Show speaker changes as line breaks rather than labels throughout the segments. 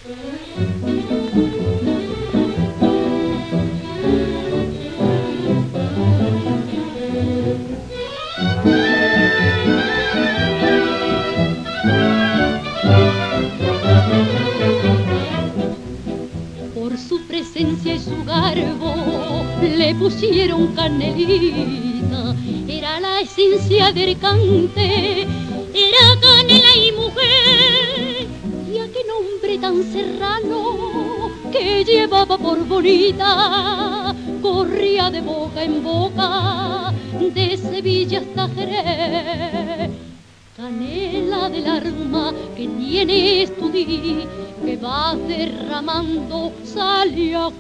Por su presencia y su garbo le pusieron Canelita, era la esencia del cante, era canela y mujer, y aquel nombre tan serrano que llevaba por bonita, corría de boca en boca, de Sevilla hasta Jerez. Canela del arma que tienes tú di, que vas derramando sale a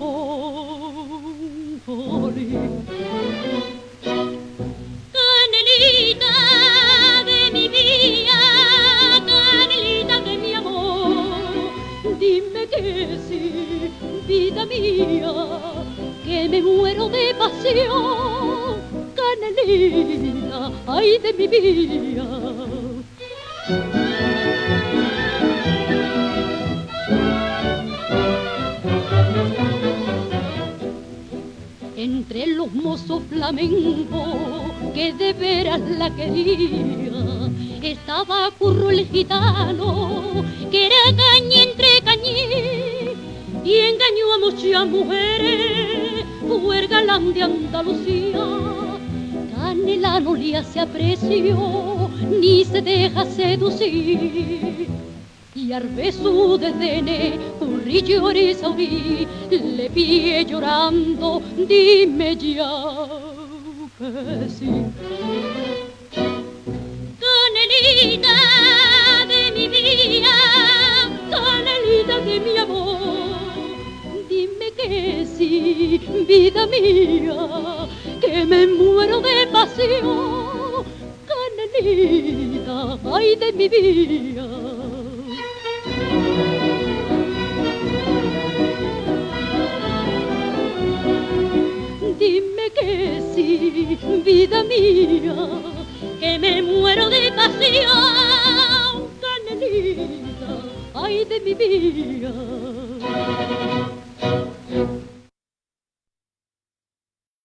canelita de mi vida, canelita de mi amor, dime que sí, vida mía, que me muero de pasión, canelita, ay de mi vida. Entre los mozos flamencos que de veras la quería, estaba Curro el gitano, que era cañé entre cañé, y engañó a muchas mujeres, fue el galán de Andalucía. Canela no le hace aprecio, ni se deja seducir, y al beso de Dene, Currillo y Saurí, le pide llorando, dime ya que sí. Canelita de mi vida, canelita de mi amor, dime que sí, vida mía, que me muero de pasión, canelita, ay de mi vida. Dime que sí, vida mía, que me muero de pasión, canelita, ay de mi vida.